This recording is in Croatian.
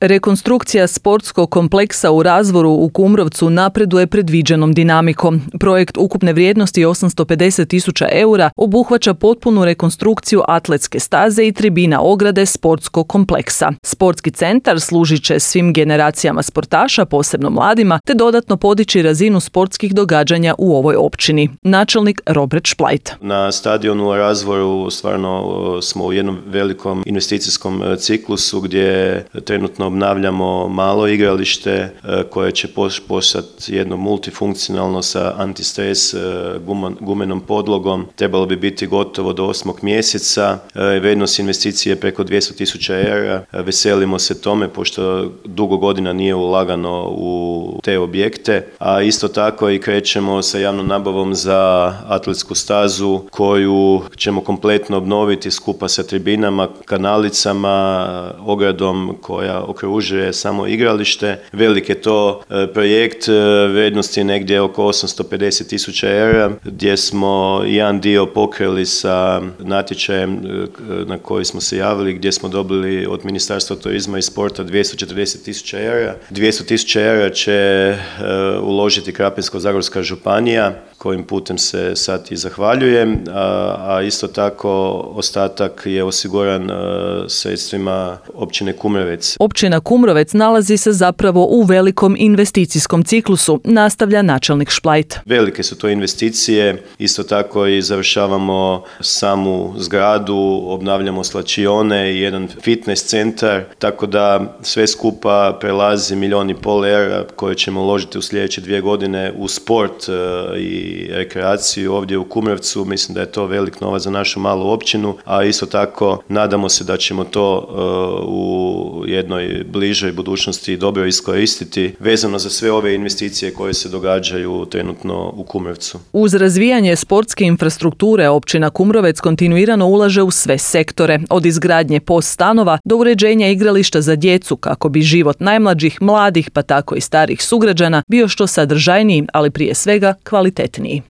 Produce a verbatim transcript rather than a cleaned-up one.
Rekonstrukcija sportskog kompleksa u Razvoru u Kumrovcu napreduje predviđenom dinamikom. Projekt ukupne vrijednosti osamsto pedeset tisuća eura obuhvaća potpunu rekonstrukciju atletske staze i tribina ograde sportskog kompleksa. Sportski centar služit će svim generacijama sportaša, posebno mladima, te dodatno podići razinu sportskih događanja u ovoj općini. Načelnik Robert Šplajt. Na stadionu u Razvoru stvarno smo u jednom velikom investicijskom ciklusu gdje trenutno obnavljamo malo igralište koje će postati jedno multifunkcionalno sa antistres gumenom podlogom. Trebalo bi biti gotovo do osmog mjeseca. Vrijednost investicije je preko dvjesto tisuća eura. Veselimo se tome pošto dugo godina nije ulagano u te objekte, a isto tako i krećemo sa javnom nabavom za atletsku stazu koju ćemo kompletno obnoviti skupa sa tribinama, kanalicama, ogradom koja okružuje samo igralište. Velik je to projekt, vrijednosti je negdje oko osamsto pedeset tisuća eura, gdje smo jedan dio pokrili sa natječajem na koji smo se javili, gdje smo dobili od Ministarstva turizma i sporta dvjesto četrdeset tisuća eura. dvjesto tisuća eura će uložiti Krapinsko-zagorska županija, kojim putem se sad i zahvaljujem, a, a isto tako ostatak je osiguran a, sredstvima općine Kumrovec. Općina Kumrovec nalazi se zapravo u velikom investicijskom ciklusu, nastavlja načelnik Šplajt. Velike su to investicije, isto tako i završavamo samu zgradu, obnavljamo slačione i jedan fitness centar, tako da sve skupa prelazi milijun i pol eura koje ćemo uložiti u sljedeće dvije godine u sport a, i rekreaciju ovdje u Kumrovcu. Mislim da je to velik novac za našu malu općinu, a isto tako nadamo se da ćemo to uh, u jednoj bližoj budućnosti dobro iskoristiti vezano za sve ove investicije koje se događaju trenutno u Kumrovcu. Uz razvijanje sportske infrastrukture općina Kumrovec kontinuirano ulaže u sve sektore, od izgradnje post stanova do uređenja igrališta za djecu kako bi život najmlađih, mladih pa tako i starih sugrađana bio što sadržajniji, ali prije svega kvalitetniji.